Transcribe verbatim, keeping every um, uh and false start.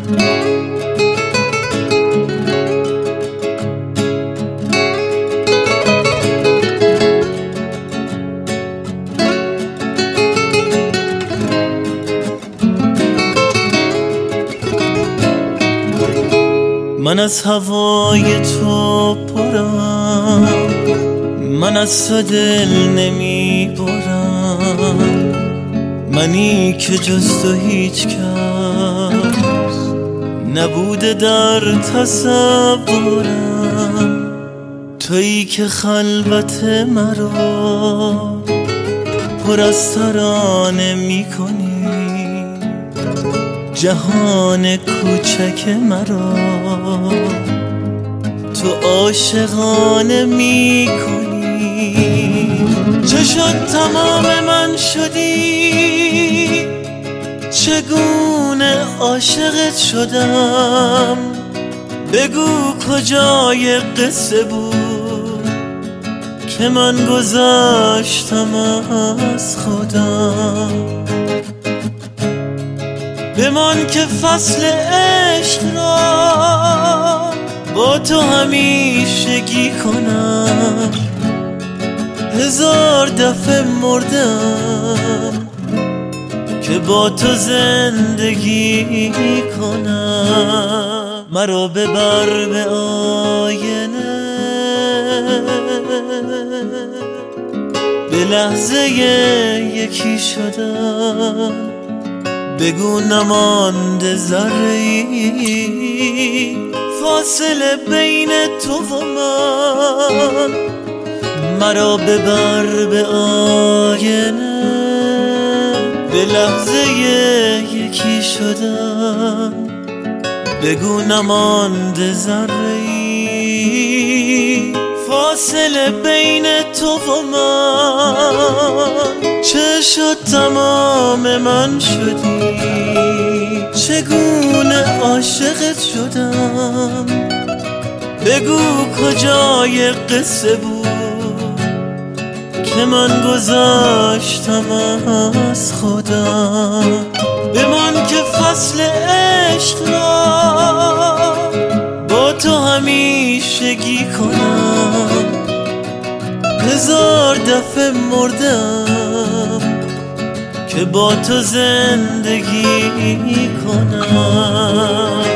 من از هوای تو پرم، من از تو دل نمی برم، منی که جز تو هیچ کس نبوده در تصورم، تویی که خلوت مرا پر از ترانه می کنی، جهان کوچک مرا تو عاشقانه می کنی. چه شد تمام من شدی، چگونه عاشقت شدم، بگو کجای قصه بود که من گذشتم از خودم. بمان که فصل عشق را با تو همیشگی کنم، هزار دفعه مردم که با تو زندگی کنم. مرا ببر به آینه، به لحظه یکی شدم، بگو نمانده ذره‌ای فاصله بین تو و من. مرا ببر به آینه، به لحظه یکی شدم، بگو نمانده ذره‌ای فاصله بین تو و من. چه شد تمام من شدی، چگونه عاشقت شدم، بگو کجای قصه بود که من گذشتم از خودم. بمان که فصل عشق را با تو همیشگی کنم، هزار دفعه مردم که با تو زندگی کنم.